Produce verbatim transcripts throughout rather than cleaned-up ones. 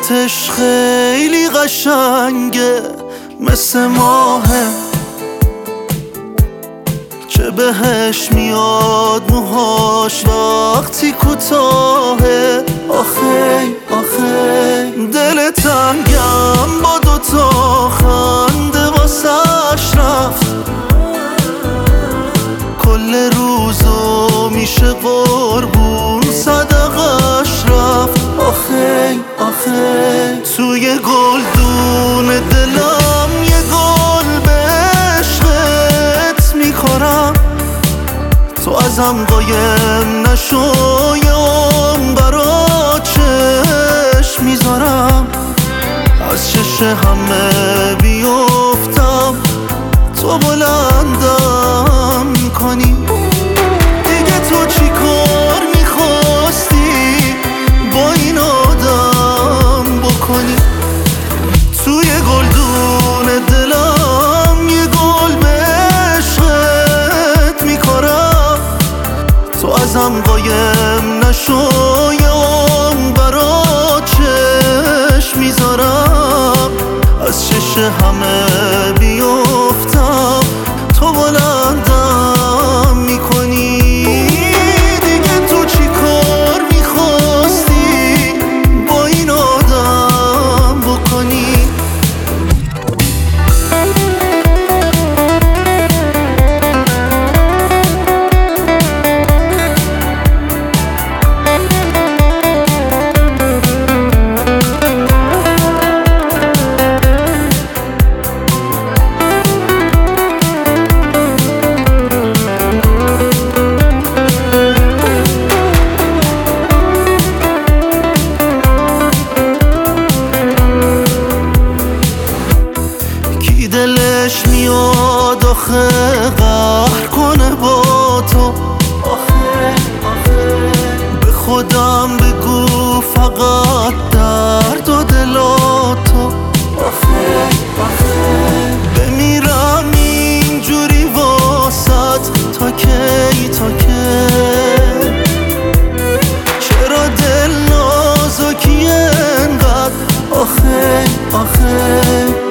صورتش خیلی قشنگه مثل ماهه، چه بهش میاد موهاش وقتی کوتاهه. آخه آخه دل تنگم با دوتا خنده واسش رفت، کل روزو میشه قربون صدقش رفت. آخه آخه توی گلدون دلم یه گل به عشقت میکنم، تو ازم قایم نشو یام برا چشم میذارم، از چش همه بیفتم تو بلندم میکنی. دیگه تو چی کار میخواستی با این آدم بکنی؟ توی گلدون دلم یه گل به عشقت میکارم، تو ازم قایم نشو یام برا چشم میذارم، از چش همه بیفتم تو بلندم میکنی. دیگه تو چی کار میخواستی با این آدم بکنی؟ دلش میاد آخه قهر کنه با تو. آخه آخه به خودم بگو فقط درد و دلاتو. آخه آخه بمیرم اینجوری واسط تا کی تا کی؟ چرا دل نازکی انقدر؟ آخه آخه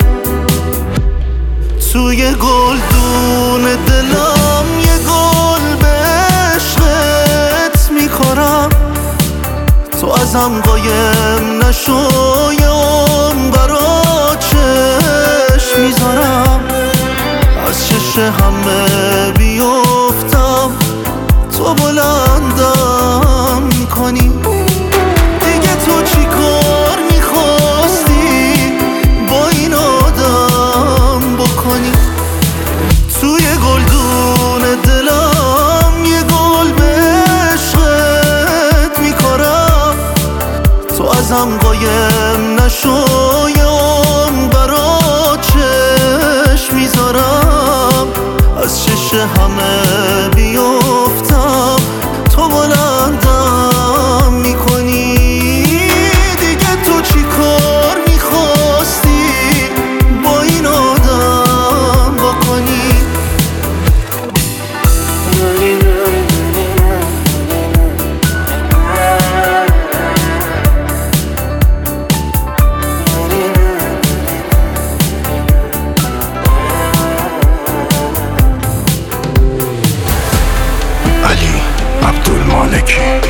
توی گلدون دلم یه گل به عشقت میکارم، تو ازم قایم نشو یام برا چشم میذارم، از چش همه بیفتم تو بلندم میکنی. دیگه تو چی کار میخواستی با این آدم بکنی؟ توی گلدون دلم یه گل به عشقت میکارم، تو ازم قایم نشو یام برا چشم میذارم، از چش همه بیفتم تو بلندم میکنی. دیگه تو چی کار میخواستی با این آدم بکنی؟ علی عبدالمالکی.